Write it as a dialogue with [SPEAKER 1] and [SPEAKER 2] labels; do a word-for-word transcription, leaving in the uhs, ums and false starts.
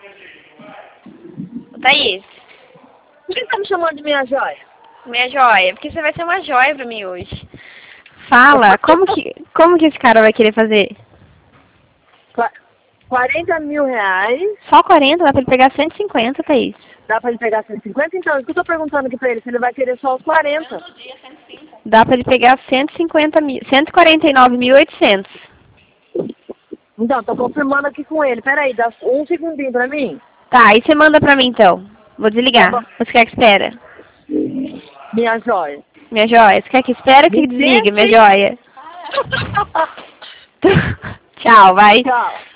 [SPEAKER 1] Thaís,
[SPEAKER 2] Por que você tá me chamando de minha joia?
[SPEAKER 1] minha joia, porque você vai ser uma joia pra mim hoje. Fala, como que, como que esse cara vai querer fazer?
[SPEAKER 2] Qua- quarenta mil reais.
[SPEAKER 1] Só quarenta? Dá pra ele pegar cento e cinquenta, Thaís.
[SPEAKER 2] Dá pra ele pegar cento e cinquenta? Então, isso que eu tô perguntando aqui pra ele, se ele vai querer só os quarenta.
[SPEAKER 1] Dá pra ele pegar cento e cinquenta mil, cento e quarenta e nove mil e oitocentos.
[SPEAKER 2] Então, tô confirmando aqui com ele. Peraí, dá um segundinho pra mim.
[SPEAKER 1] Tá, aí você manda pra mim então. Vou desligar.
[SPEAKER 2] Tá bom.
[SPEAKER 1] Você quer que espera?
[SPEAKER 2] Minha joia.
[SPEAKER 1] Minha joia. Você quer que espera ou que
[SPEAKER 2] Me
[SPEAKER 1] desligue, minha
[SPEAKER 2] deixe.
[SPEAKER 1] joia? Tchau, vai.
[SPEAKER 2] Tchau.